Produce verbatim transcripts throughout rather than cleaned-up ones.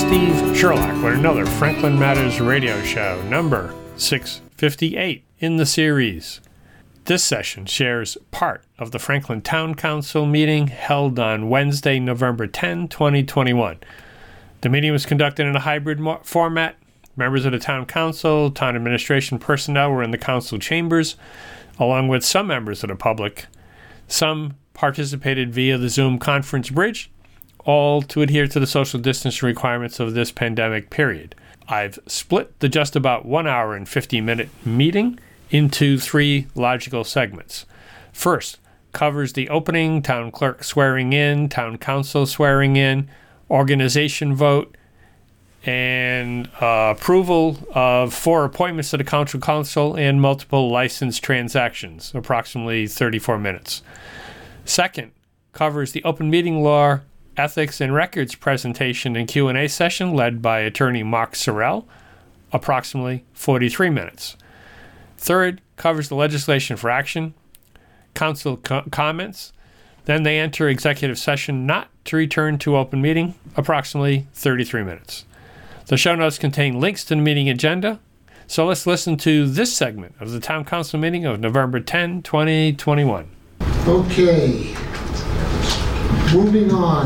Steve Sherlock with another Franklin Matters radio show, number six fifty-eight in the series. This session shares part of the Franklin Town Council meeting held on Wednesday, November tenth, twenty twenty-one. The meeting was conducted in a hybrid mo- format. Members of the Town Council, Town Administration personnel were in the council chambers, along with some members of the public. Some participated via the Zoom conference bridge, all to adhere to the social distancing requirements of this pandemic period. I've split the just about one hour and fifty minute meeting into three logical segments. First, covers the opening, town clerk swearing in, town council swearing in, organization vote, and uh, approval of four appointments to the council council and multiple license transactions, approximately thirty-four minutes. Second, covers the open meeting law, ethics and records presentation and Q and A session led by attorney Mark Sorrell, approximately forty-three minutes. Third, covers the legislation for action, council co- comments. Then they enter executive session not to return to open meeting, approximately thirty-three minutes. The show notes contain links to the meeting agenda. So let's listen to this segment of the Town Council meeting of November tenth, twenty twenty-one. Okay, moving on.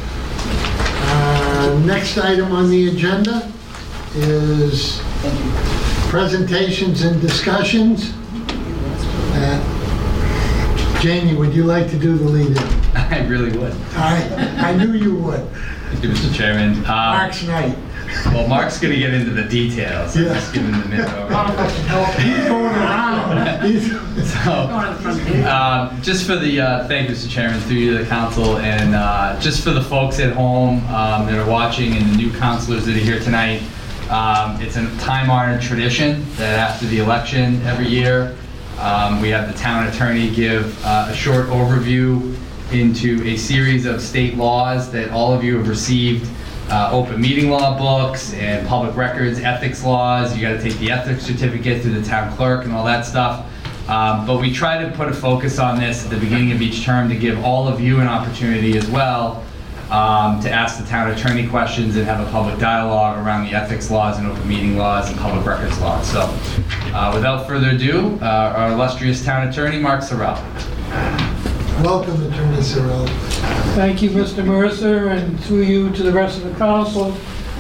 Uh, next item on the agenda is presentations and discussions. Uh, Jamie, would you like to do the lead-in? I really would. I, I knew you would. Thank you, Mister Chairman. Um, Mark's night. Well, Mark's going to get into the details. I'm Yeah. just giving the minute over. He's going around. He's So, um, just for the, uh, thank you, Mister Chairman, through you to the council, and uh, just for the folks at home um, that are watching and the new councilors that are here tonight, um, it's a time-honored tradition that after the election every year, um, we have the town attorney give uh, a short overview into a series of state laws that all of you have received. Uh, open meeting law books and public records ethics laws. You got to take the ethics certificate through the town clerk and all that stuff. Um, but we try to put a focus on this at the beginning of each term to give all of you an opportunity as well um, to ask the town attorney questions and have a public dialogue around the ethics laws and open meeting laws and public records laws. So uh, without further ado, uh, our illustrious town attorney, Mark Sorrell. welcome, Attorney Sorrell. Thank you, Mister Mercer, and through you to the rest of the council.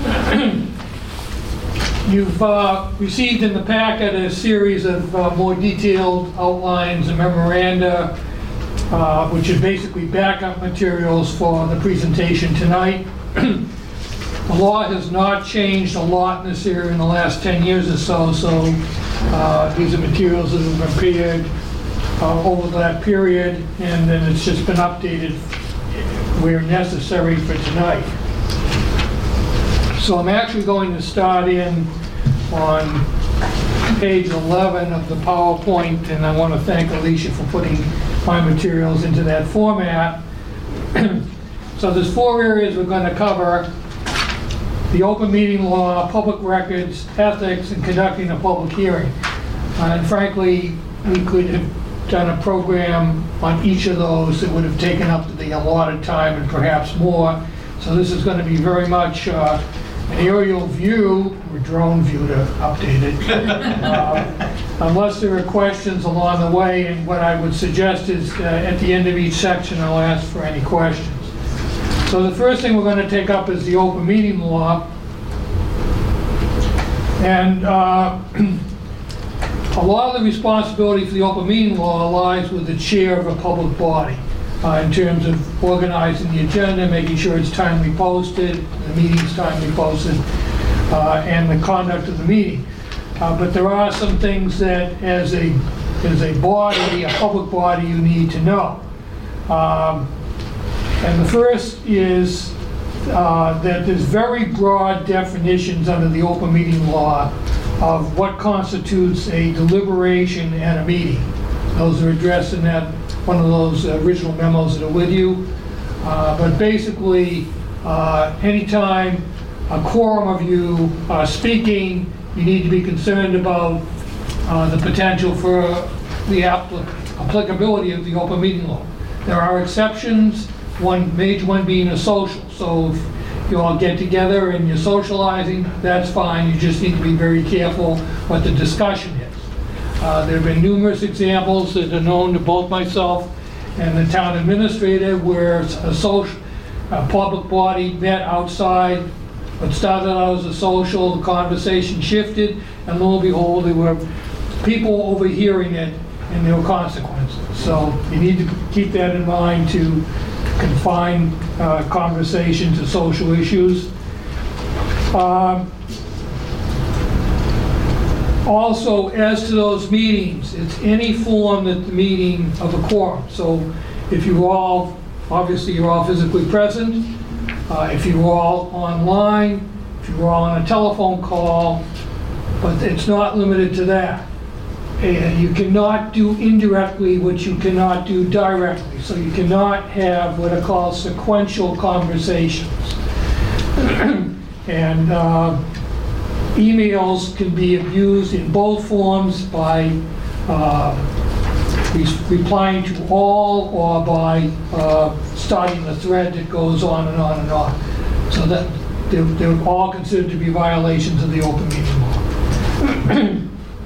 You've uh, received in the packet a series of uh, more detailed outlines and memoranda, uh, which are basically backup materials for the presentation tonight. The law has not changed a lot in this area in the last ten years or so, so uh, these are materials that have been prepared uh, over that period, and then it's just been updated where necessary for tonight. So I'm actually going to start in on page eleven of the PowerPoint, and I want to thank Alicia for putting my materials into that format. So there's four areas we're going to cover: the open meeting law, public records, ethics, and conducting a public hearing. Uh, and frankly, we could have done a program on each of those that would have taken up the allotted time and perhaps more. So this is going to be very much uh, an aerial view, or drone view to update it, uh, unless there are questions along the way. And what I would suggest is uh, at the end of each section, I'll ask for any questions. So the first thing we're going to take up is the open meeting law. And uh, a lot of the responsibility for the open meeting law lies with the chair of a public body uh, in terms of organizing the agenda, making sure it's timely posted, the meeting's timely posted, uh, and the conduct of the meeting. Uh, but there are some things that, as a as a body, a public body, you need to know. Um, and the first is uh, that there's very broad definitions under the open meeting law of what constitutes a deliberation at a meeting. Those are addressed in that one of those original memos that are with you. Uh, but basically, uh, anytime a quorum of you are speaking, you need to be concerned about uh, the potential for the applic applicability of the open meeting law. There are exceptions, one major one being a social. So if, you all get together and you're socializing, that's fine. You just need to be very careful what the discussion is. Uh, there have been numerous examples that are known to both myself and the town administrator where a social, a public body met outside. What started out as a social, the conversation shifted, and lo and behold, there were people overhearing it, and there were consequences. So you need to keep that in mind to confine uh, conversation to social issues. Um, also, as to those meetings, it's any form that the meeting of a quorum. So if you're all, obviously you're all physically present, uh, if you're all online, if you're all on a telephone call, but it's not limited to that. And you cannot do indirectly what you cannot do directly. So you cannot have what are called sequential conversations. And uh, emails can be abused in both forms by uh, re replying to all or by uh, starting a thread that goes on and on and on. So that they're, they're all considered to be violations of the open meeting law.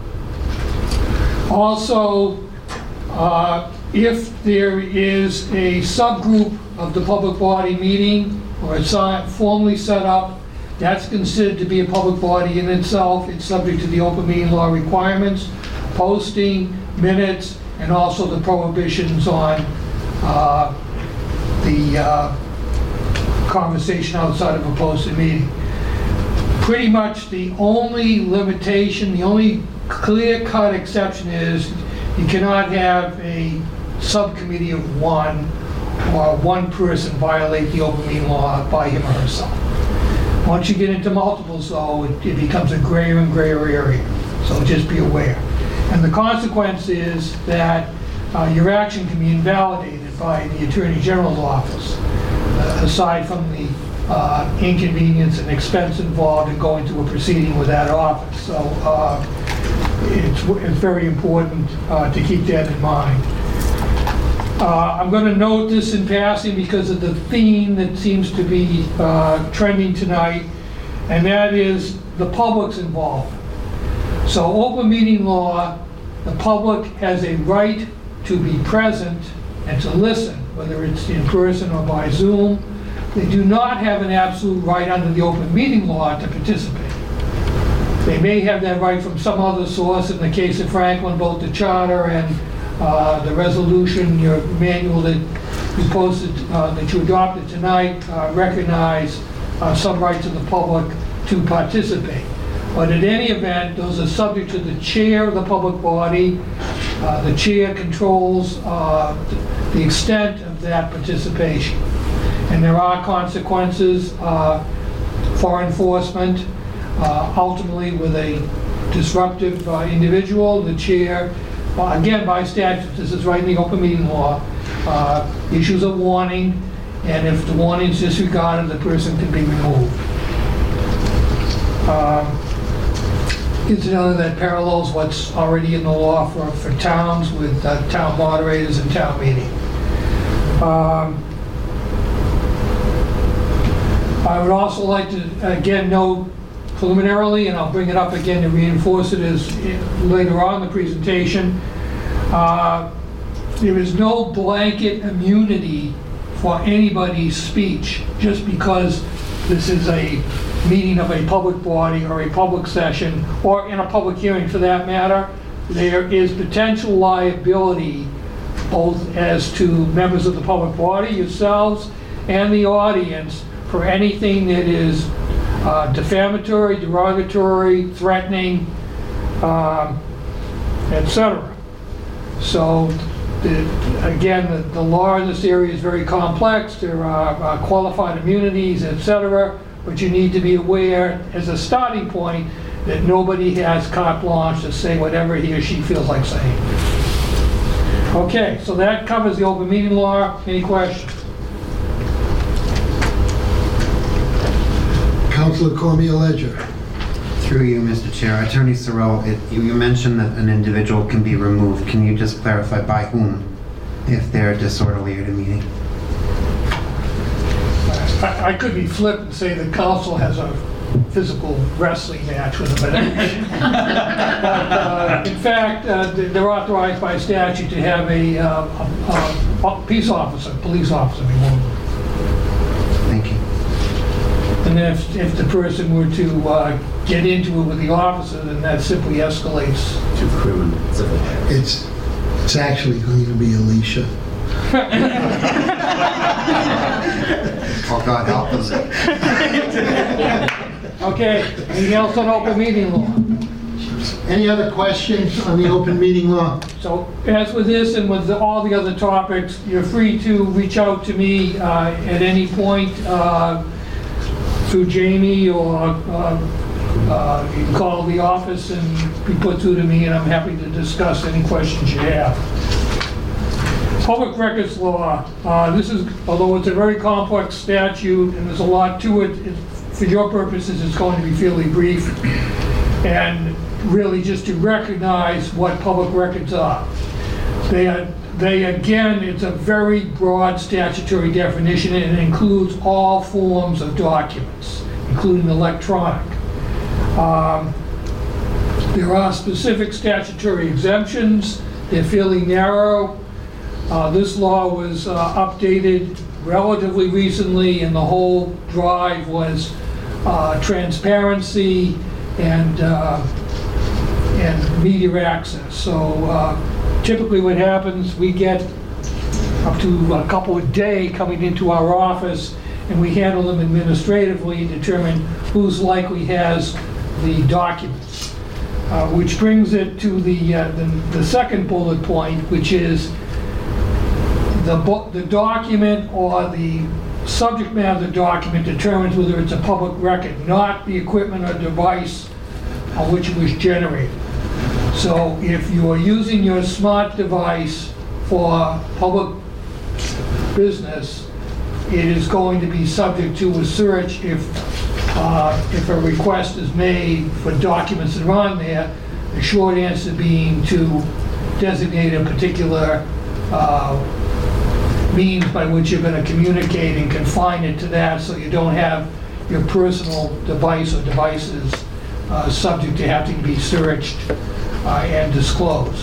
Also, uh, if there is a subgroup of the public body meeting or it's formally set up, that's considered to be a public body in itself. It's subject to the open meeting law requirements, posting, minutes, and also the prohibitions on uh, the uh, conversation outside of a posted meeting. Pretty much the only limitation, the only clear-cut exception is you cannot have a subcommittee of one or one person violate the open meeting law by him or herself. Once you get into multiples, though, it, it becomes a grayer and grayer area. So just be aware. And the consequence is that uh, your action can be invalidated by the Attorney General's office, uh, aside from the uh, inconvenience and expense involved in going through a proceeding with that office. So uh, it's, it's very important uh, to keep that in mind. Uh, I'm going to note this in passing because of the theme that seems to be uh, trending tonight, and that is the public's involvement. So open meeting law, the public has a right to be present and to listen, whether it's in person or by Zoom. They do not have an absolute right under the open meeting law to participate. They may have that right from some other source. In the case of Franklin, both the charter and uh, the resolution, your manual that you posted, uh, that you adopted tonight, uh, recognize uh, some rights of the public to participate. But in any event, those are subject to the chair of the public body. Uh, the chair controls uh, the extent of that participation. And there are consequences uh, for enforcement. Uh, ultimately, with a disruptive uh, individual, the chair, uh, again by statute, this is right in the open meeting law, uh, issues a warning, and if the warning is disregarded, the person can be removed. Um, incidentally, that parallels what's already in the law for, for towns with uh, town moderators and town meeting. Um, I would also like to, again, note preliminarily, and I'll bring it up again to reinforce it as later on in the presentation, uh, there is no blanket immunity for anybody's speech just because this is a meeting of a public body or a public session, or in a public hearing for that matter. There is potential liability both as to members of the public body, yourselves, and the audience for anything that is uh, defamatory, derogatory, threatening, um, et cetera. So, the, again, the, the law in this area is very complex. There are uh, qualified immunities, et cetera. But you need to be aware, as a starting point, that nobody has carte blanche to say whatever he or she feels like saying. Okay, so that covers the open meeting law. Any questions? Councilor Cormier Ledger. Through you, Mister Chair. Attorney Sorrell, it, you, you mentioned that an individual can be removed. Can you just clarify by whom if they're disorderly at a meeting? I, I could be flippant and say the council has a physical wrestling match with them. But, uh, in fact, uh, they're authorized by statute to have a, uh, a, a peace officer, police officer removed. Thank you. And then if, if the person were to uh, get into it with the officer, then that simply escalates. To criminal. It's, it's actually going to be Alicia. Oh, God help us. Okay, anything else on open meeting law? Any other questions on the open meeting law? So as with this and with the- all the other topics, you're free to reach out to me uh, at any point uh, through Jamie, or uh, uh, you can call the office and be put through to me, and I'm happy to discuss any questions you have. Public records law, uh, this is, although it's a very complex statute and there's a lot to it, it- for your purposes, it's going to be fairly brief, and really just to recognize what public records are. They are, they again, it's a very broad statutory definition, and it includes all forms of documents, including electronic. Um, There are specific statutory exemptions. They're fairly narrow. Uh, This law was uh, updated relatively recently, and the whole drive was uh, transparency and uh, and media access. So uh, typically what happens, we get up to a couple a day coming into our office, and we handle them administratively and determine who's likely has the documents. Uh, Which brings it to the, uh, the the second bullet point, which is the, bo- the document or the subject matter of the document determines whether it's a public record, not the equipment or device on which it was generated. So if you are using your smart device for public business, it is going to be subject to a search if, uh, if a request is made for documents that are on there. The short answer being to designate a particular uh, means by which you're going to communicate and confine it to that, so you don't have your personal device or devices uh, subject to having to be searched uh, and disclosed.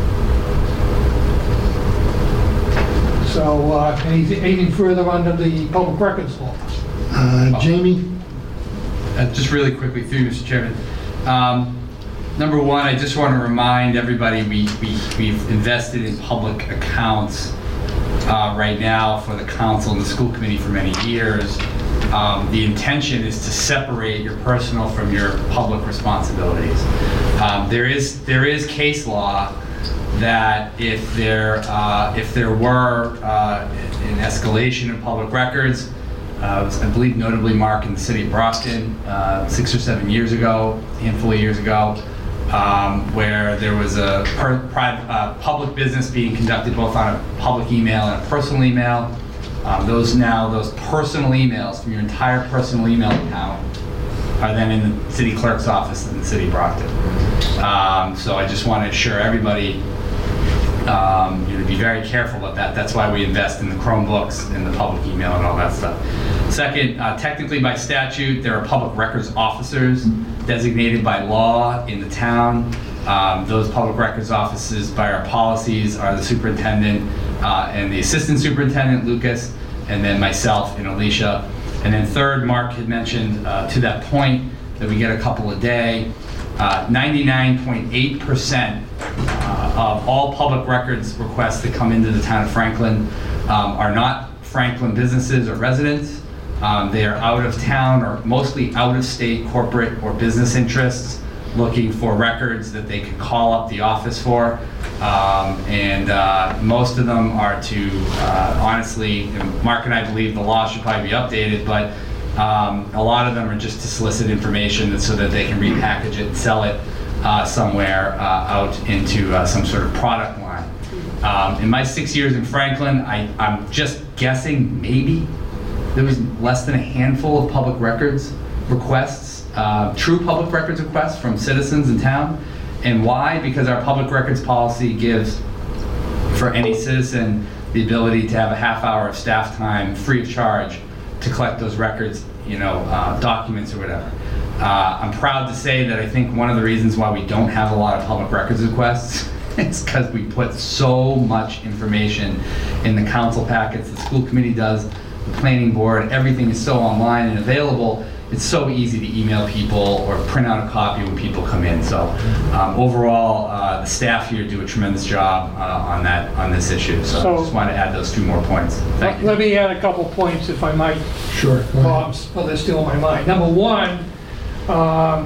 So uh, anything, anything further under the public records law? Uh, Jamie? Uh, Just really quickly through you, Mister Chairman. Um, Number one, I just want to remind everybody we, we, we've invested in public accounts uh, right now for the council and the school committee for many years. Um, the intention is to separate your personal from your public responsibilities. Um, there is there is case law that if there uh, if there were uh, an escalation in public records, uh, I believe notably Mark in the city of Brockton uh, six or seven years ago, a handful of years ago, um, where there was a per, private, uh, public business being conducted both on a public email and a personal email. Um, those now, those personal emails from your entire personal email account are then in the city clerk's office in the city of Brockton. Um, so I just want to assure everybody, um, you know, to be very careful about that. That's why we invest in the Chromebooks and the public email and all that stuff. Second, uh, technically by statute, there are public records officers designated by law in the town. Um, those public records offices, by our policies, are the superintendent uh, and the assistant superintendent, Lucas, and then myself and Alicia. And then third, Mark had mentioned uh, to that point that we get a couple a day. ninety-nine point eight percent uh, of all public records requests that come into the town of Franklin um, are not Franklin businesses or residents. Um, they are out of town or mostly out of state corporate or business interests looking for records that they could call up the office for. Um, and uh, most of them are to, uh, honestly, and Mark and I believe the law should probably be updated, but um, a lot of them are just to solicit information so that they can repackage it and sell it uh, somewhere uh, out into uh, some sort of product line. Um, in my six years in Franklin, I, I'm just guessing maybe there was less than a handful of public records requests, uh, true public records requests from citizens in town. And why? Because our public records policy gives for any citizen the ability to have a half hour of staff time free of charge to collect those records, you know, uh, documents or whatever. Uh, I'm proud to say that I think one of the reasons why we don't have a lot of public records requests is because we put so much information in the council packets, the school committee does, the planning board, everything is so online and available. It's so easy to email people or print out a copy when people come in. So um, overall, uh, the staff here do a tremendous job uh, on that on this issue. So, So- I just wanted to add those two more points. Thank you. Let me add a couple points if I might, Sure. Bob's, well, they're still in my mind. Number one, um,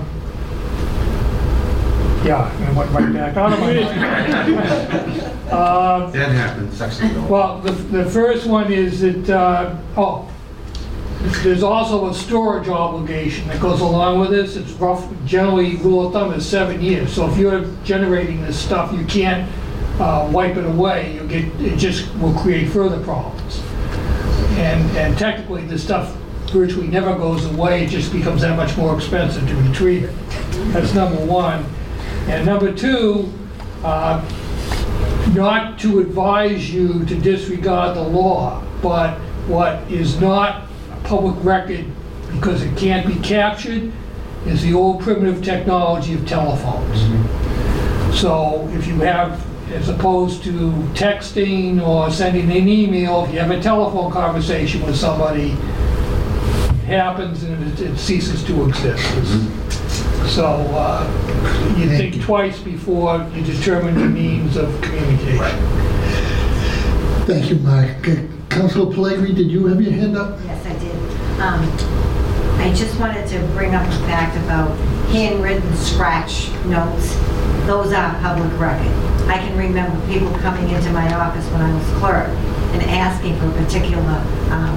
yeah, it went right back out of my mind. Um, That happens. Well, the, the first one is that, uh, oh, there's also a storage obligation that goes along with this. It's rough, generally, rule of thumb is seven years. So if you're generating this stuff, you can't uh, wipe it away. You'll get, it just will create further problems. And, and technically, the stuff virtually never goes away. It just becomes that much more expensive to retrieve it. That's number one. And number two, uh, not to advise you to disregard the law, but what is not a public record because it can't be captured is the old primitive technology of telephones. So if you have, as opposed to texting or sending an email, if you have a telephone conversation with somebody, it happens and it, it ceases to exist. So uh, you think twice before you determine the means of communication. Thank you, Mark. Uh, Councilor Pellegrini, did you have your hand up? Yes, I did. Um, I just wanted to bring up the fact about handwritten scratch notes. Those are public record. I can remember people coming into my office when I was clerk and asking for particular um,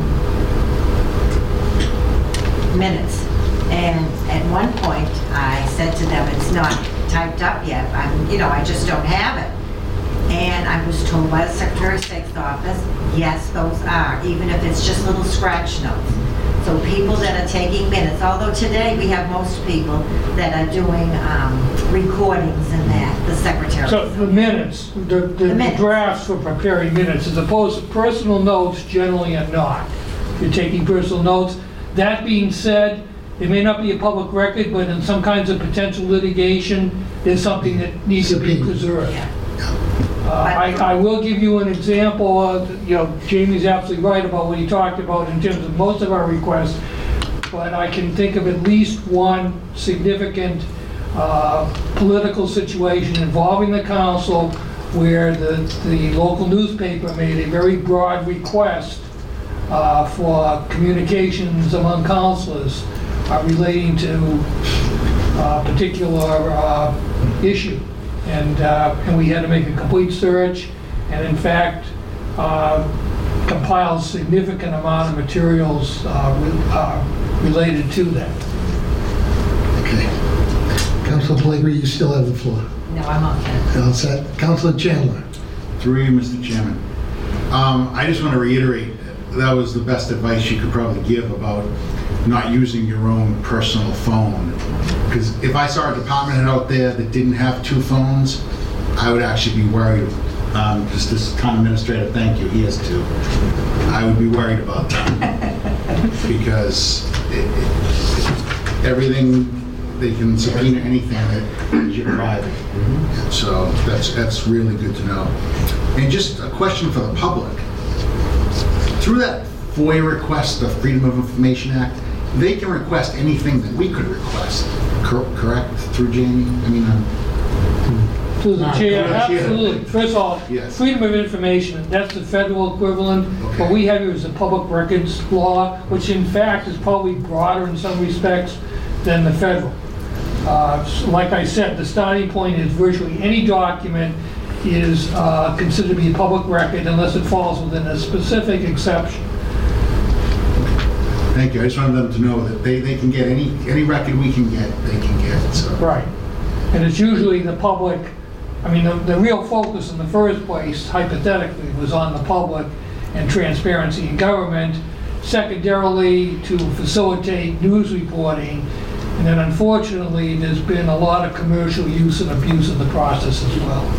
minutes. And at one point, I said to them, it's not typed up yet. I'm, you know, I just don't have it. And I was told by the Secretary of State's office, yes, those are, even if it's just little scratch notes. So people that are taking minutes, although today we have most people that are doing um, recordings and that, the Secretary. So the minutes, the, the, the minutes. drafts for preparing minutes, as opposed to personal notes generally are not. If you're taking personal notes. That being said, it may not be a public record, but in some kinds of potential litigation, there's something that needs to be Subpoena. preserved. Yeah. Uh, I, I will give you an example. Uh, you know, Jamie's absolutely right about what he talked about in terms of most of our requests, but I can think of at least one significant uh, political situation involving the council where the, the local newspaper made a very broad request uh, for communications among councilors uh, relating to a particular uh, issue. And, uh, and we had to make a complete search, and in fact, uh, compile a significant amount of materials uh, re uh, related to that. Okay. Councilor Pellegrini, you still have the floor. No, I'm okay. All set. Councilor Chandler. Through you, Mister Chairman. Um, I just want to reiterate, that was the best advice you could probably give about not using your own personal phone. Because if I saw a department head out there that didn't have two phones, I would actually be worried. Um, just this town administrator, thank you, he has two. I would be worried about that. Because it, it, everything, they can subpoena anything that is your private. So that's, that's really good to know. And just a question for the public. Through that FOIA request, the Freedom of Information Act, they can request anything that we could request, cor correct, through Jamie? I mean, um, To the Ah, chair, go ahead, Chair. absolutely. First of all, Yes. freedom of information, that's the federal equivalent. Okay. What we have here is a public records law, which in fact is probably broader in some respects than the federal. Uh, so like I said, the starting point is virtually any document is uh, considered to be a public record unless it falls within a specific exception. thank you. I just wanted them to know that they, they can get any, any record we can get, they can get, so. Right. And it's usually the public, I mean, the, the real focus in the first place, hypothetically, was on the public and transparency in government. Secondarily, to facilitate news reporting. And then unfortunately, there's been a lot of commercial use and abuse in the process as well.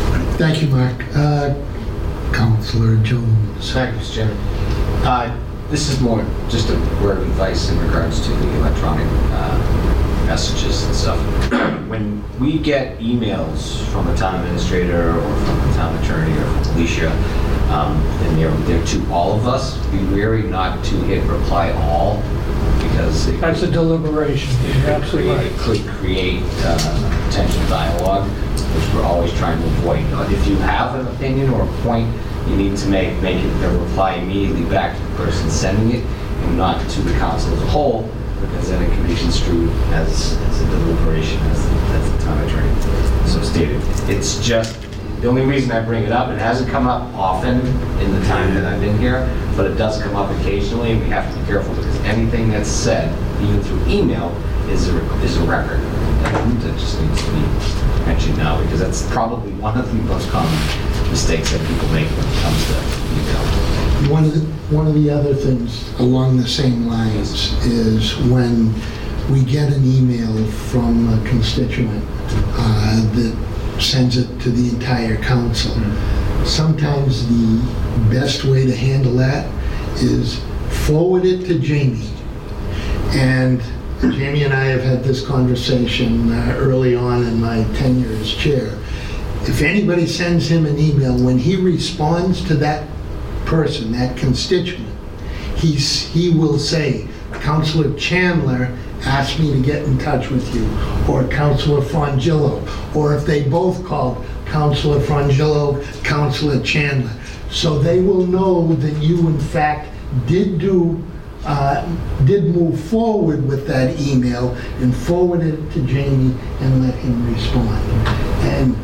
Thank you, Mark. Uh, Councilor Jones. Thank you, Mister Chairman. Uh, this is more just a word of advice in regards to the electronic uh, messages and stuff. When we get emails from a town administrator or from a town attorney or from Alicia, um, and they're, they're to all of us, be wary not to hit reply all, because it That's a deliberation, you're absolutely create, right. it could create uh, potential dialogue, which we're always trying to avoid. But if you have an opinion or a point, you need to make make it a reply immediately back to the person sending it, and not to the council as a whole, because then it can be construed as, as a deliberation, as the, as the town attorney so stated. It's just, the only reason I bring it up, it hasn't come up often in the time that I've been here, but it does come up occasionally, and we have to be careful, because anything that's said, even through email, is a, is a record. And that just needs to be mentioned now, because that's probably one of the most common mistakes that people make when it comes to email. One of the, one of the other things along the same lines is when we get an email from a constituent uh, that sends it to the entire council. Mm-hmm. Sometimes the best way to handle that is forward it to Jamie. And Jamie and I have had this conversation uh, early on in my tenure as chair. If anybody sends him an email, when he responds to that person, that constituent, he's, he will say, Councilor Chandler asked me to get in touch with you, or Councilor Frangillo, or if they both called, Councilor Frangillo, Councilor Chandler. So they will know that you in fact did do, uh, did move forward with that email and forwarded it to Jamie and let him respond. And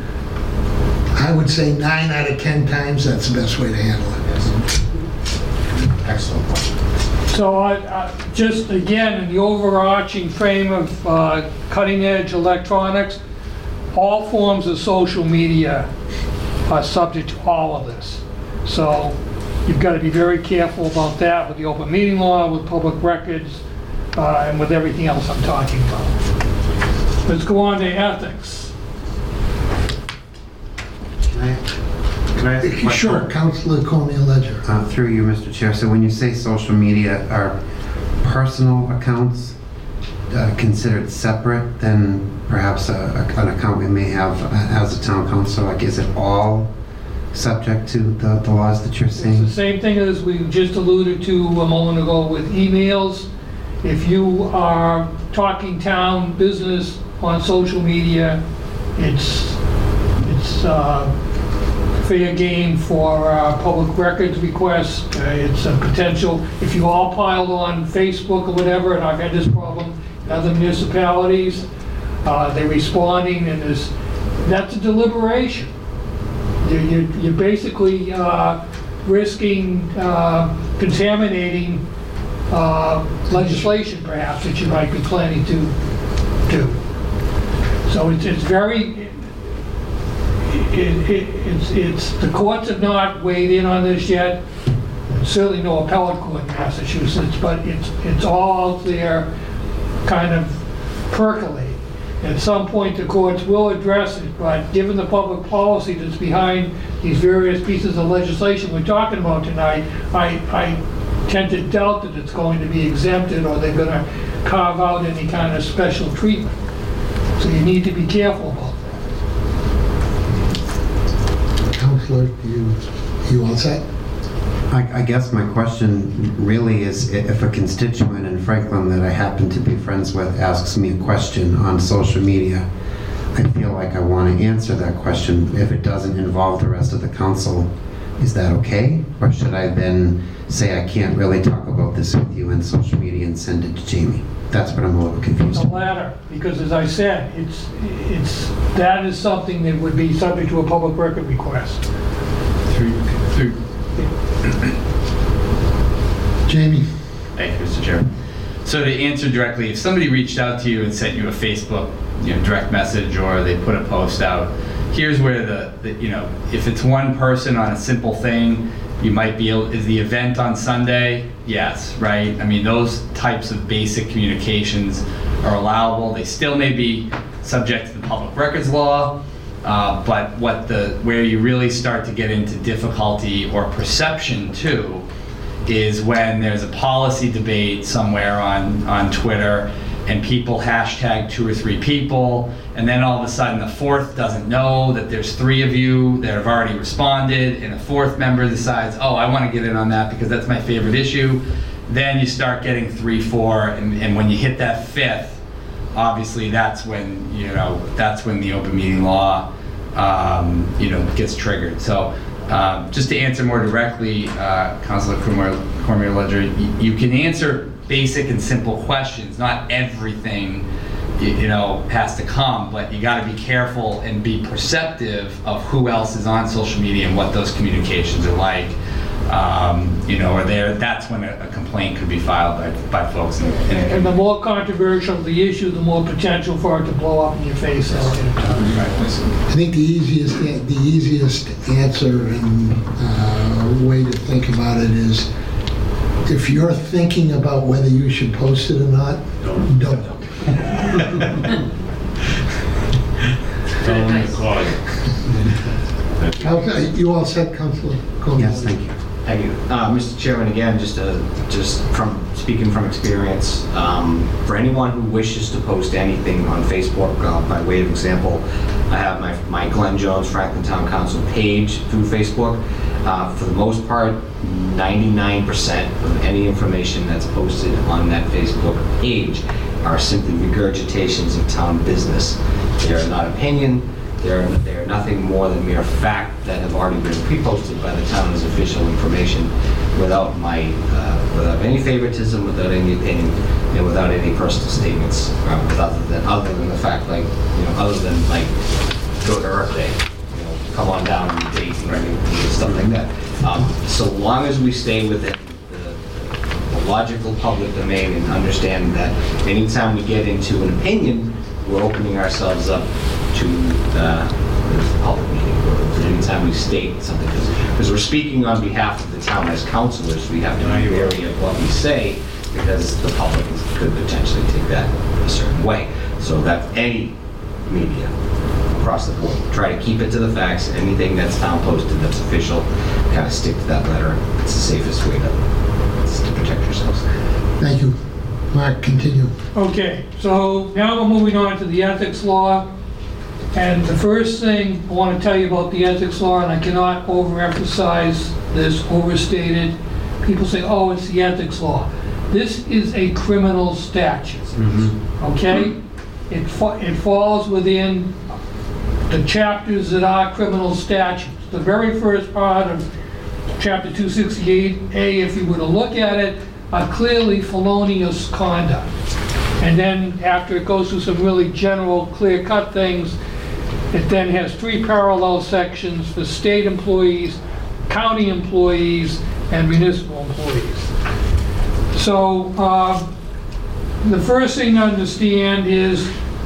I would say nine out of ten times that's the best way to handle it. Yes. Excellent point. So I, I, just again, in the overarching frame of uh, cutting edge electronics, all forms of social media are subject to all of this. So you've got to be very careful about that with the open meeting law, with public records, uh, and with everything else I'm talking about. Let's go on to ethics. Can I, can I ask a question? Sure, Councilor Cormier Ledger. Uh, through you, Mister Chair. So when you say social media, are personal accounts uh, considered separate than perhaps a, a, an account we may have uh, as a town council? Like, is it all subject to the, the laws that you're It's saying? the same thing as we just alluded to a moment ago with emails. If you are talking town business on social media, it's it's uh, fair game for uh, public records requests. Uh, it's a potential, if you all piled on Facebook or whatever, and I've had this problem in other municipalities, uh, they're responding, and there's, that's a deliberation. You're, you're, you're basically uh, risking uh, contaminating uh, legislation, perhaps, that you might be planning to do. So it's, it's very, it, it, it's, it's, the courts have not weighed in on this yet. Certainly no appellate court in Massachusetts, but it's, it's all out there kind of percolating. At some point, the courts will address it, but given the public policy that's behind these various pieces of legislation we're talking about tonight, I, I tend to doubt that it's going to be exempted or they're going to carve out any kind of special treatment. So you need to be careful about that. Councilor, you, you all set? I, I guess my question really is, if a constituent in Franklin that I happen to be friends with asks me a question on social media, I feel like I want to answer that question. If it doesn't involve the rest of the council, is that okay? Or should I then say I can't really talk about this with you in social media and send it to Jamie? That's what I'm a little confused The about. latter, because as I said, it's, it's, that is something that would be subject to a public record request. Through, through, Jamie? Thank you, Mister Chair. So to answer directly, if somebody reached out to you and sent you a Facebook, you know, direct message, or they put a post out, here's where the, the you know, if it's one person on a simple thing, you might be able, is the event on Sunday? Yes, right? I mean, those types of basic communications are allowable. They still may be subject to the public records law, uh, but what the, where you really start to get into difficulty or perception too, is when there's a policy debate somewhere on, on Twitter and people hashtag two or three people, and then all of a sudden the fourth doesn't know that there's three of you that have already responded, and a fourth member decides, oh, I want to get in on that because that's my favorite issue. Then you start getting three, four, and, and when you hit that fifth, obviously that's when, you know, that's when the open meeting law, um, you know, gets triggered. So um, just to answer more directly, uh, Councilor Cormier-Ledger, you, you can answer basic and simple questions. Not everything, you, you know, has to come, but you got to be careful and be perceptive of who else is on social media and what those communications are like. Um, you know, or there, that's when a, a complaint could be filed by, by folks. In, in, And the more controversial the issue, the more potential for it to blow up in your face at later time. I think the easiest, the easiest answer and uh, way to think about it is, if you're thinking about whether you should post it or not, don't. Don't. Okay, you all said, Councilor Coleman? Yes, thank you. Thank you. Uh, Mister Chairman, again, just uh, just from speaking from experience, um, for anyone who wishes to post anything on Facebook, uh, by way of example, I have my, my Glenn Jones Franklin Town Council page through Facebook. Uh, for the most part, ninety-nine percent of any information that's posted on that Facebook page are simply regurgitations of town business. They are not opinion. They're, they're nothing more than mere fact that have already been pre-posted by the town as official information, without my, uh, without any favoritism, without any opinion, and without any personal statements, uh, other than other than the fact, like, you know, other than like go to Earth Day, you know, come on down and date and and stuff like that. Um, so long as we stay within the, the logical public domain and understand that anytime we get into an opinion, we're opening ourselves up to uh, the public meeting. Anytime we state something, because we're speaking on behalf of the town as councilors, we have to be wary of what we say, because the public is, could potentially take that a certain way. So that any media across the board, try to keep it to the facts. Anything that's town posted that's official, kind of stick to that letter. It's the safest way to, to protect yourselves. Thank you. Mark, continue. Okay, so now we're moving on to the ethics law. And the first thing I want to tell you about the ethics law, and I cannot overemphasize this, overstate it. People say, oh, it's the ethics law. This is a criminal statute, mm-hmm. okay? It, fa it falls within the chapters that are criminal statutes. The very first part of chapter two sixty-eight A, if you were to look at it, are clearly felonious conduct. And then after it goes through some really general, clear-cut things, it then has three parallel sections for state employees, county employees, and municipal employees. So uh, the first thing to understand is,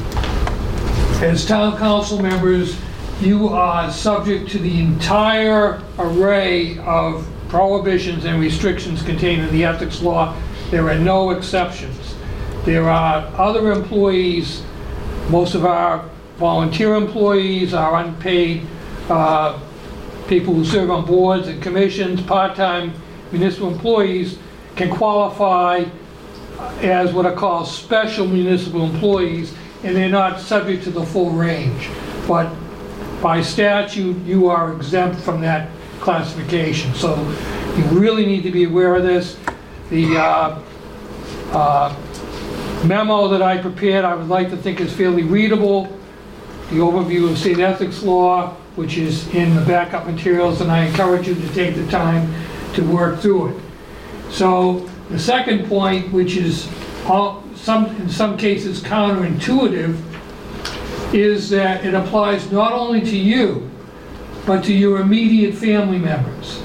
as town council members, you are subject to the entire array of prohibitions and restrictions contained in the ethics law. There are no exceptions. There are other employees, most of our volunteer employees, our unpaid uh, people who serve on boards and commissions, part-time municipal employees can qualify as what are called special municipal employees, and they're not subject to the full range. But by statute, you are exempt from that classification. So you really need to be aware of this. The uh, uh, memo that I prepared, I would like to think is fairly readable. The overview of state ethics law, which is in the backup materials, and I encourage you to take the time to work through it. So the second point, which is all, some, in some cases counterintuitive, is that it applies not only to you, but to your immediate family members.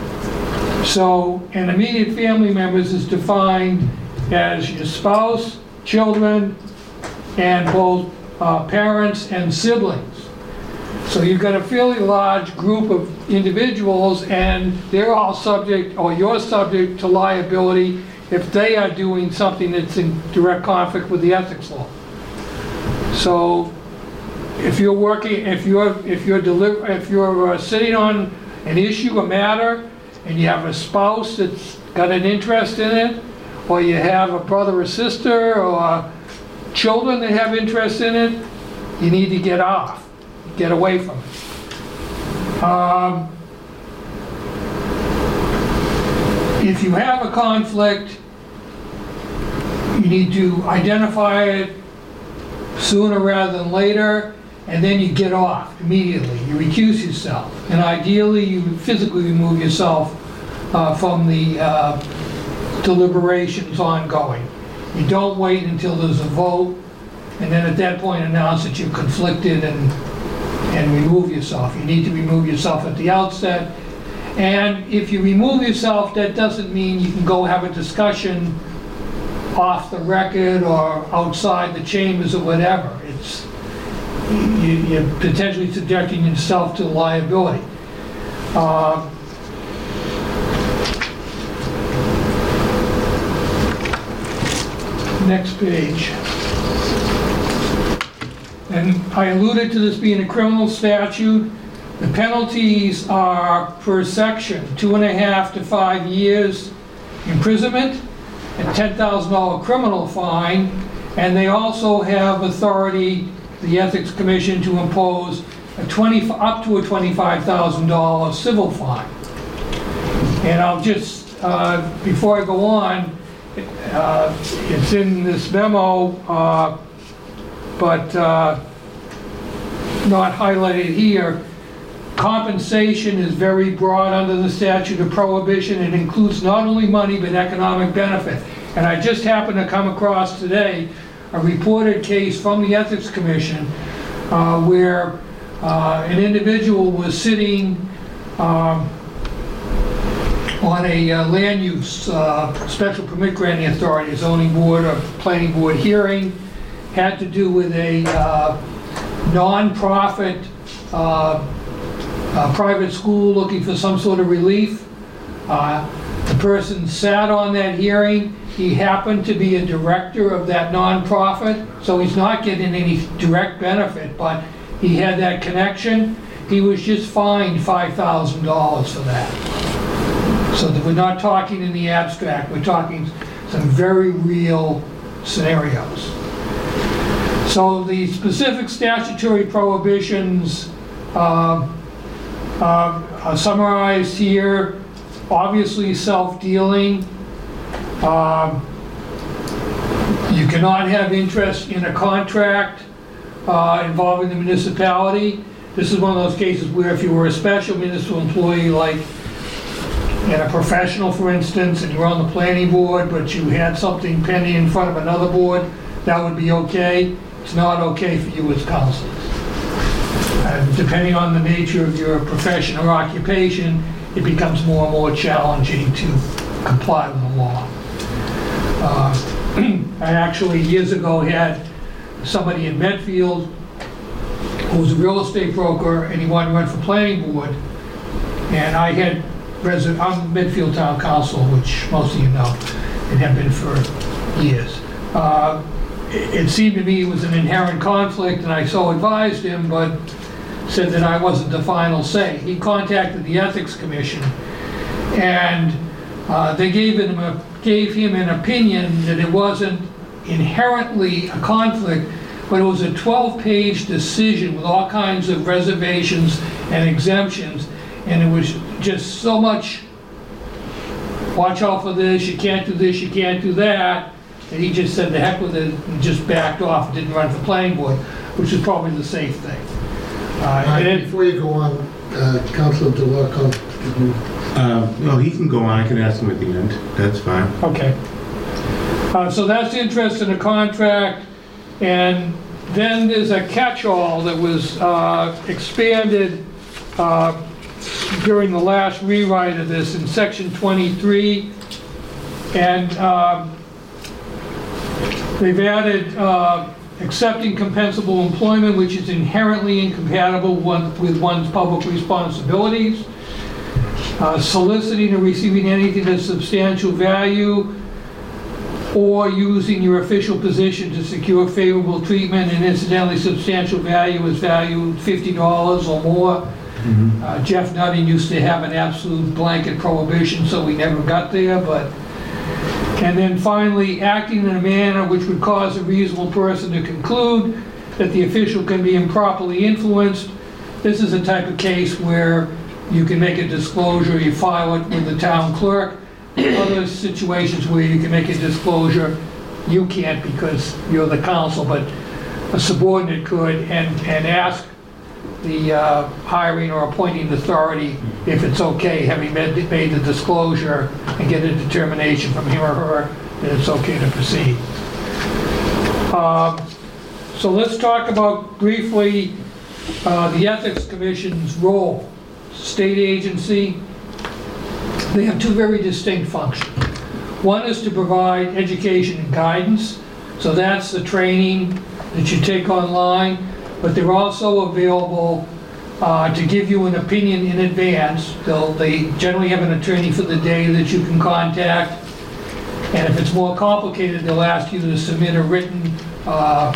So, and immediate family members is defined as your spouse, children, and both uh, parents and siblings. So you've got a fairly large group of individuals, and they're all subject, or you're subject to liability if they are doing something that's in direct conflict with the ethics law. So if you're working, if you're if you're deliver, if you're uh, sitting on an issue, a matter, and you have a spouse that's got an interest in it, or you have a brother or sister or children that have interest in it, you need to get off, get away from it. Um, if you have a conflict, you need to identify it sooner rather than later, and then you get off immediately. You recuse yourself, and ideally you physically remove yourself uh, from the uh, deliberations ongoing. You don't wait until there's a vote, and then at that point announce that you're conflicted and, and remove yourself. You need to remove yourself at the outset. And if you remove yourself, that doesn't mean you can go have a discussion off the record or outside the chambers or whatever. It's, you, you're potentially subjecting yourself to liability. Uh, next page. And I alluded to this being a criminal statute. The penalties are per section, two and a half to five years imprisonment, a ten thousand dollar criminal fine, and they also have authority, the Ethics Commission, to impose a twenty, up to a twenty-five thousand dollar civil fine. And I'll just, uh, before I go on, uh, it's in this memo, uh, but uh, not highlighted here. Compensation is very broad under the statute of prohibition. It includes not only money but economic benefit. And I just happened to come across today a reported case from the Ethics Commission uh, where uh, an individual was sitting um, on a uh, land use uh, special permit granting authority, a zoning board or planning board hearing, had to do with a uh, non-profit uh, a private school looking for some sort of relief. Uh, the person sat on that hearing. He happened to be a director of that nonprofit, so he's not getting any direct benefit, but he had that connection. He was just fined five thousand dollars for that. So that we're not talking in the abstract, we're talking some very real scenarios. So the specific statutory prohibitions uh, Uh, uh, summarized here. Obviously self-dealing. Uh, you cannot have interest in a contract uh, involving the municipality. This is one of those cases where if you were a special municipal employee, like in a professional, for instance, and you're on the planning board, but you had something pending in front of another board, that would be okay. It's not okay for you as councilors. Uh, depending on the nature of your profession or occupation, it becomes more and more challenging to comply with the law. Uh, I actually, years ago, had somebody in Medfield who was a real estate broker, and he wanted to run for planning board. And I had resident, I'm Medfield Town Council, which most of you know, and have been for years. Uh, it, it seemed to me it was an inherent conflict, and I so advised him, but said that I wasn't the final say. He contacted the Ethics Commission, and uh, they gave him, a, gave him an opinion that it wasn't inherently a conflict, but it was a twelve page decision with all kinds of reservations and exemptions, and it was just so much, watch out for this, you can't do this, you can't do that, and he just said the heck with it and just backed off and didn't run for planning board, which is probably the safe thing. Uh, All right, and it, before you go on, uh, Councilor DeLarco, did you- Uh, no, he can go on. I can ask him at the end. That's fine. Okay. Uh, so that's the interest in the contract, and then there's a catch-all that was uh, expanded uh, during the last rewrite of this in section twenty-three, and uh, they've added uh, accepting compensable employment which is inherently incompatible one, with one's public responsibilities, uh, soliciting or receiving anything of substantial value, or using your official position to secure favorable treatment, and incidentally substantial value is valued fifty dollars or more. Uh, Jeff Nutting used to have an absolute blanket prohibition, so we never got there, but... And then finally, acting in a manner which would cause a reasonable person to conclude that the official can be improperly influenced. This is a type of case where you can make a disclosure, you file it with the town clerk. Other situations where you can make a disclosure, you can't because you're the council, but a subordinate could, and, and ask the uh, hiring or appointing authority if it's okay, having made, made the disclosure, and get a determination from him or her that it's okay to proceed. Um, so let's talk about briefly uh, the Ethics Commission's role. State agency, they have two very distinct functions. One is to provide education and guidance, so that's the training that you take online, but they're also available uh, to give you an opinion in advance. They'll, they generally have an attorney for the day that you can contact, and if it's more complicated, they'll ask you to submit a written uh,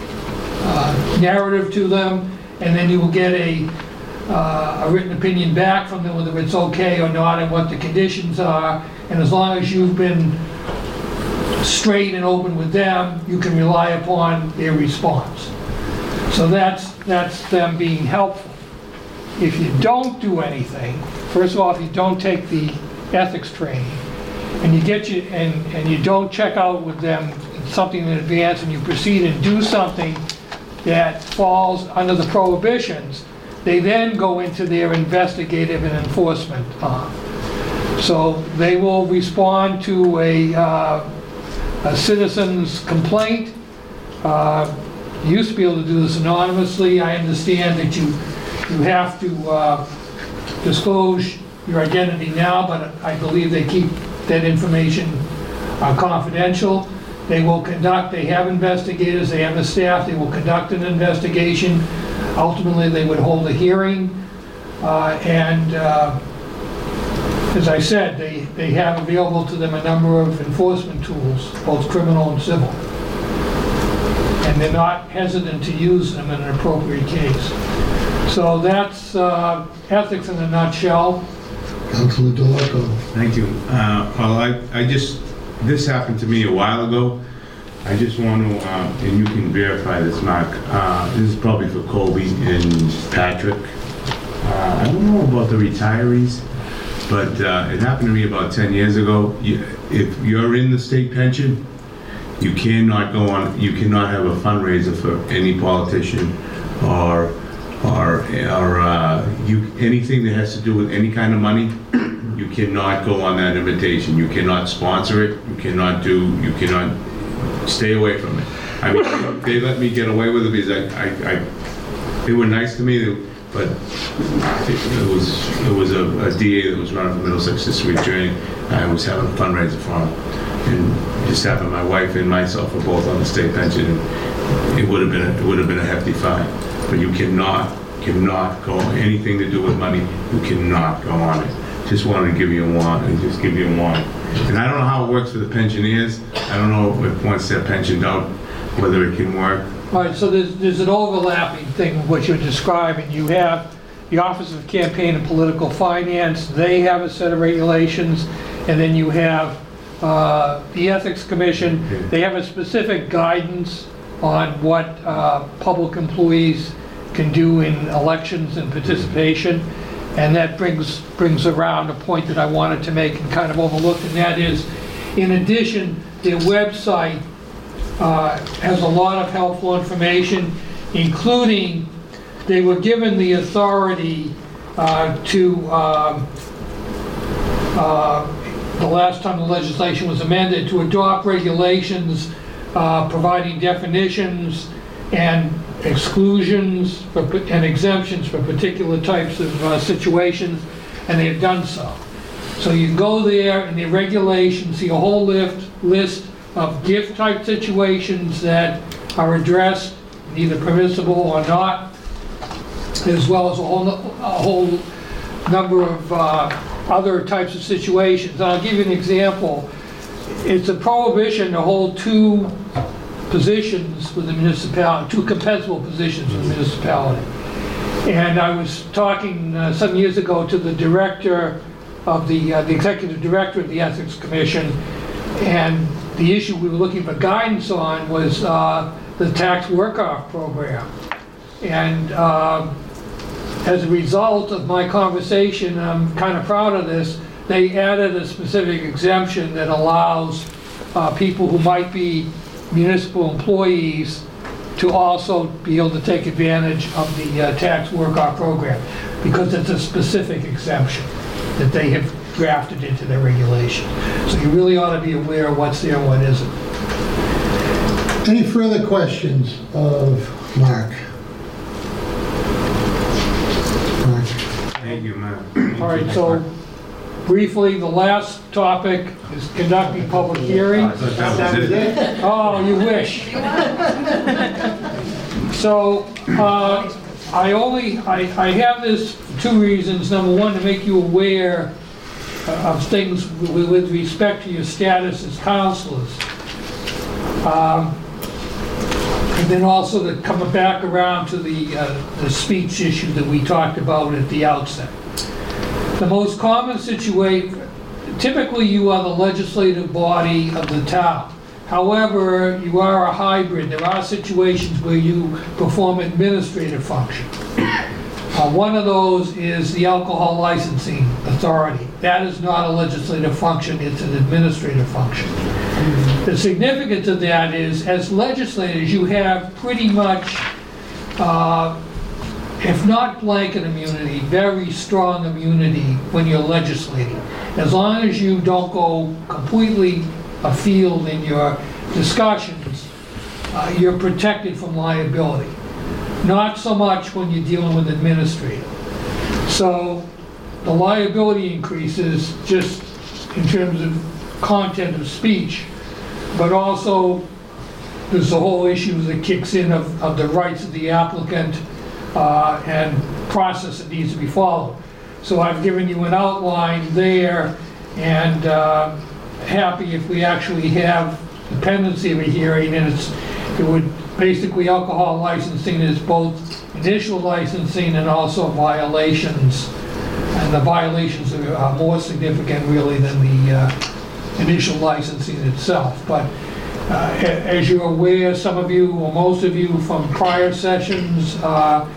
uh, narrative to them, and then you will get a, uh, a written opinion back from them, whether it's okay or not and what the conditions are, and as long as you've been straight and open with them, you can rely upon their response. So that's, that's them being helpful. If you don't do anything, first of all, if you don't take the ethics training, and you get you, and, and you don't check out with them something in advance, and you proceed and do something that falls under the prohibitions, they then go into their investigative and enforcement arm. So they will respond to a, uh, a citizen's complaint. Uh, you used to be able to do this anonymously. I understand that you, you have to uh, disclose your identity now, but I believe they keep that information uh, confidential. They will conduct, they have investigators, they have a staff, they will conduct an investigation. Ultimately, they would hold a hearing. Uh, and uh, as I said, they, they have available to them a number of enforcement tools, both criminal and civil. And they're not hesitant to use them in an appropriate case. So that's uh, ethics in a nutshell. Councilor Delacour. Thank you. Uh, Well, I, I just, this happened to me a while ago. I just want to, uh, and you can verify this, Mark, uh, this is probably for Colby and Patrick. Uh, I don't know about the retirees, but uh, it happened to me about ten years ago. You, if you're in the state pension, you cannot go on, you cannot have a fundraiser for any politician or or, or uh, you, anything that has to do with any kind of money. You cannot go on that invitation. You cannot sponsor it. You cannot do, you cannot, stay away from it. I mean, they let me get away with it because I, I, I they were nice to me, but it was, it was a, a D A that was running for Middlesex District Attorney. I was having a fundraiser for him. And just having my wife and myself were both on the state pension, and it would have been, a, it would have been a hefty fine. But you cannot, cannot go, anything to do with money, you cannot go on it. Just wanted to give you a warning, just give you a warning. And I don't know how it works for the pensioners. I don't know if once they're pensioned out, whether it can work. All right, so there's, there's an overlapping thing with what you're describing. You have the Office of Campaign and Political Finance. They have a set of regulations. And then you have uh, the Ethics Commission. They have a specific guidance on what uh, public employees can do in elections and participation. And that brings brings around a point that I wanted to make and kind of overlooked, and that is, in addition, their website uh, has a lot of helpful information, including they were given the authority uh, to, um, uh, the last time the legislation was amended, to adopt regulations uh, providing definitions and exclusions for, and exemptions for particular types of uh, situations, and they have done so. So you can go there in the regulations, see a whole list, list of gift type situations that are addressed, either permissible or not, as well as a whole, a whole number of uh, other types of situations. And I'll give you an example. It's a prohibition to hold two positions with the municipality, two compensable positions with the municipality. And I was talking uh, some years ago to the director of the, uh, the executive director of the Ethics Commission, and the issue we were looking for guidance on was uh, the tax work-off program. And uh, as a result of my conversation, I'm kind of proud of this, they added a specific exemption that allows uh, people who might be municipal employees to also be able to take advantage of the uh, tax work-off program, because it's a specific exemption that they have drafted into their regulation. So you really ought to be aware of what's there and what isn't. Any further questions of Mark? Mark? Thank you, Mark. All right, so briefly, the last topic is conducting public hearings. That was it. Oh, you wish. So, uh, I only, I, I have this for two reasons. Number one, to make you aware of things with with respect to your status as counselors. Um, and then also to come back around to the, uh, the speech issue that we talked about at the outset. The most common situation, typically you are the legislative body of the town. However, you are a hybrid. There are situations where you perform administrative function. Uh, one of those is the alcohol licensing authority. That is not a legislative function, it's an administrative function. The significance of that is, as legislators, you have pretty much, uh, if not blanket immunity, very strong immunity when you're legislating. As long as you don't go completely afield in your discussions, uh, you're protected from liability. Not so much when you're dealing with administrators. So the liability increases just in terms of content of speech, but also there's the whole issue that kicks in of, of the rights of the applicant uh, and process that needs to be followed. So I've given you an outline there, and uh, happy if we actually have the pendency of a hearing, and it's, it would basically, alcohol licensing is both initial licensing and also violations, and the violations are more significant really than the uh, initial licensing itself. But uh, as you're aware, some of you or most of you from prior sessions, uh,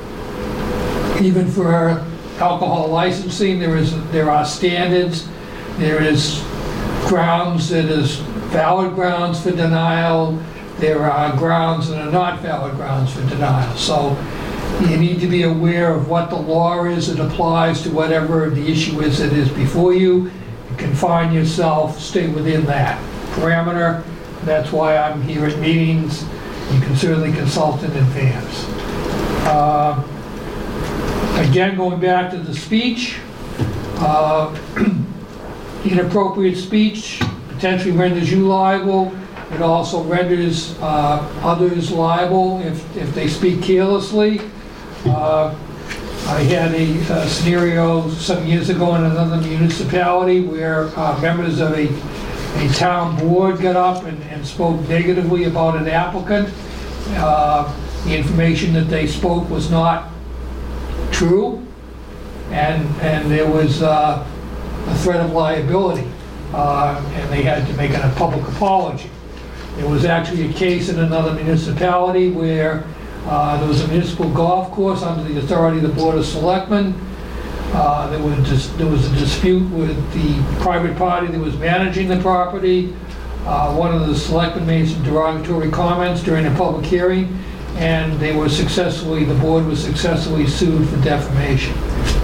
even for alcohol licensing, there is there are standards. There is grounds that is valid grounds for denial. There are grounds that are not valid grounds for denial. So you need to be aware of what the law is that applies to whatever the issue is that is before you. You confine yourself, stay within that parameter. That's why I'm here at meetings. You can certainly consult in advance. Uh, again, going back to the speech, uh, inappropriate speech potentially renders you liable. It also renders uh, others liable if, if they speak carelessly. Uh, I had a, a scenario some years ago in another municipality where uh, members of a, a town board got up and, and spoke negatively about an applicant. Uh, the information that they spoke was not true, and, and there was uh, a threat of liability, uh, and they had to make a public apology. There was actually a case in another municipality where uh, there was a municipal golf course under the authority of the Board of Selectmen. Uh, there, was dis there was a dispute with the private party that was managing the property. Uh, one of the selectmen made some derogatory comments during a public hearing, and they were successfully, the board was successfully sued for defamation.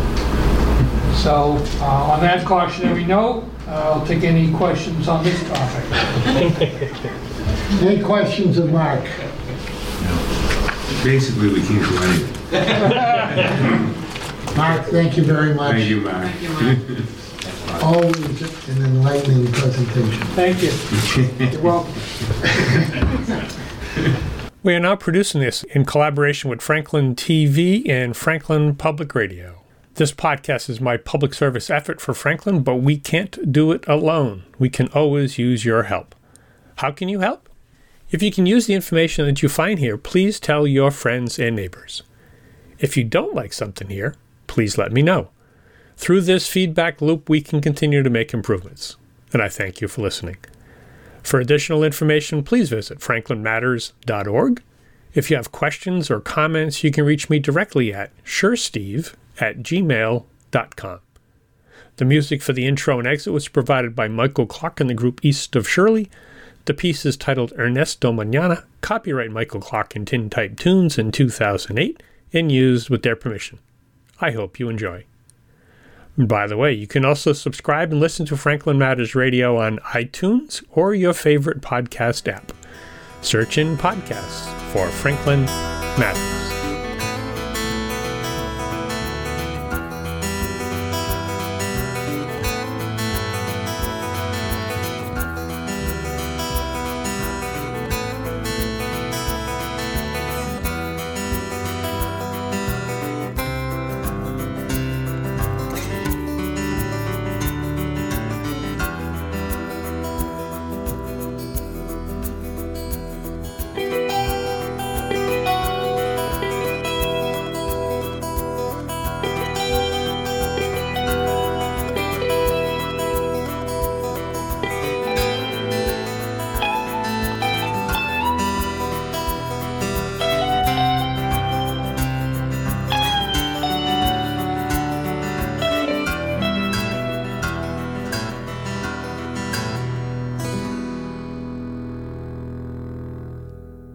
So uh, on that cautionary note, uh, I'll take any questions on this topic. Any questions of Mark? Basically, we can't do anything. Mark, thank you very much. Thank you, Mark. Always an enlightening presentation. Thank you. You're welcome. We are now producing this in collaboration with Franklin T V and Franklin Public Radio. This podcast is my public service effort for Franklin, but we can't do it alone. We can always use your help. How can you help? If you can use the information that you find here, please tell your friends and neighbors. If you don't like something here, please let me know. Through this feedback loop, we can continue to make improvements, and I thank you for listening. For additional information, please visit franklin matters dot org. If you have questions or comments, you can reach me directly at suresteve at gmail dot com. The music for the intro and exit was provided by Michael Clark and the group East of Shirley. The piece is titled Ernesto Mañana, copyright Michael Clark and Tintype Tunes in two thousand eight, and used with their permission. I hope you enjoy. By the way, you can also subscribe and listen to Franklin Matters Radio on iTunes or your favorite podcast app. Search in podcasts for Franklin Matters.